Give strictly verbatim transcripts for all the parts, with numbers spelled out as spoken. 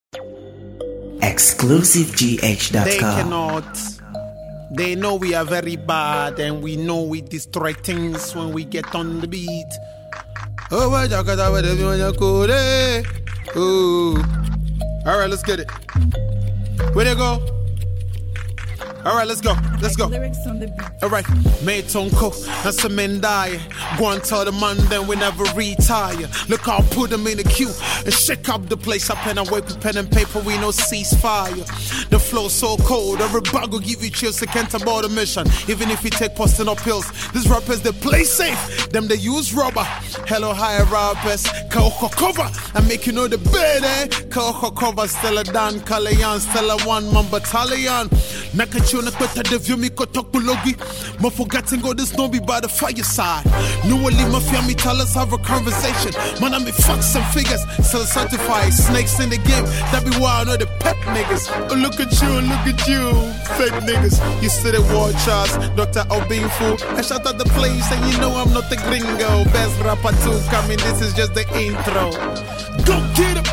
exclusive G H dot com. They cannot. They know we are very bad, and we know we destroy things when we get on the beat. Oh, all right, let's get it. Where they go? All right, let's go. Let's go. All right, mate, Tonko, and some men die. Go and tell the man, then we never retire. Look, I'll put them in the queue and shake up the place. I pen away with pen and paper, we no ceasefire. The flow so cold, every bag will give you chills. They can't abort the mission, even if you take posting up pills. These rappers, they play safe, them they use rubber. Hello, higher rappers, Kaoko cover. I make you know the bed, eh? Kaoko cover, Stella Dan, Kalayan, Stella One, Man Battalion. Nakachuna Kota, the view me Kotokulogi. My forgetting go this no be by the fireside. No one leave my family, tell us have a conversation. Man, I me fuck some figures, still certified. Snakes in the game, that be why I know the pet niggas. Oh, look at you, look at you, fake niggas. You see the war charts, Doctor Obinfu. I shout out the place, and you know I'm not the gringo. Best rapper too coming, this is just the intro. Go get him!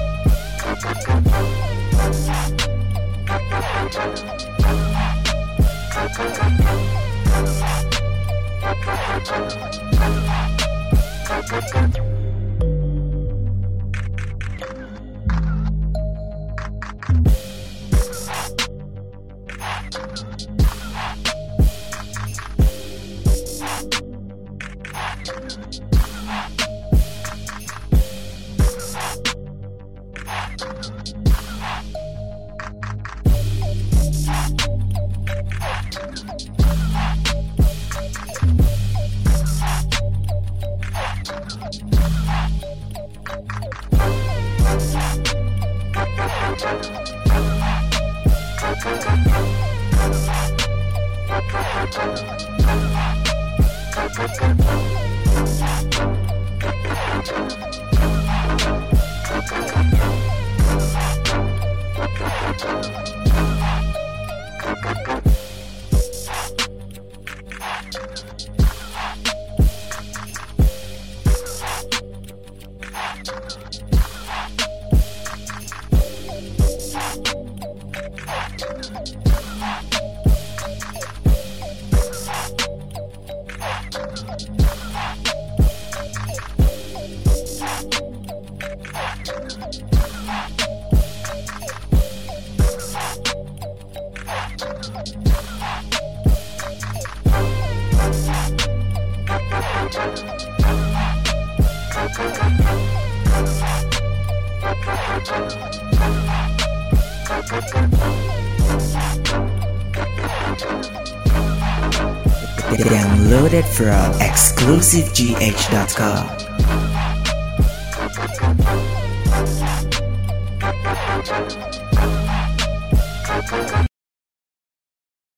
Downloaded from exclusive G H dot com.